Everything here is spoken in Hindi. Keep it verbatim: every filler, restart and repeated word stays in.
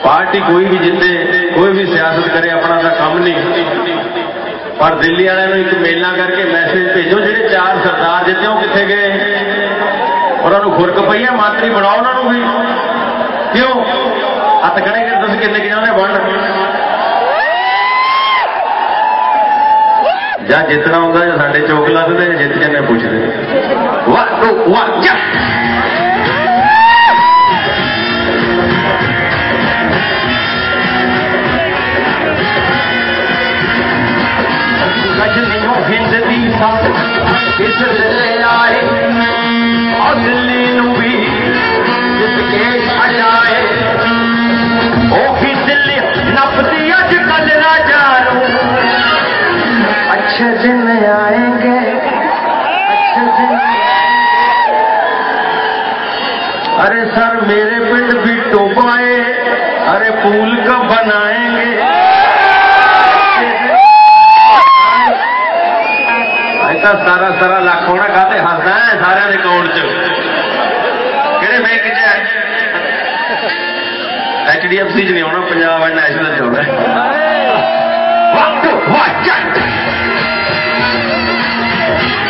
पार्टी कोई भी जिते, कोई भी सियासत करे, अपना तो काम नहीं, पर दिल्ली वाले एक मेला करके मैसेज भेजो जेडे चार सरदार जिते वो कितने गए, उन्होंने खुरक पई है, मंत्री बनाओ उन्होंने भी, क्यों हथ खड़े कर तुम किन्ने कि जाने बन जा जितना होंगे जो साढ़े चौक लगते जित के पूछते वाह टू वाह गजनियों हिंद दी सब किस ले आए और दिल्ली नू भी जिसके छजाए ओही दिल्ली नपती अज कल राजा अच्छे दिन आएंगे, अच्छे दिन अरे सर मेरे पिंड भी टोपाए, अरे पूल कब बनाएंगे, ऐसा सारा सारा लाख होना खाते हंसदा है सारे अकाउंट च कि बैंक च एच डी एफ सी च नहीं होना, पंजाब नेशनल च होना।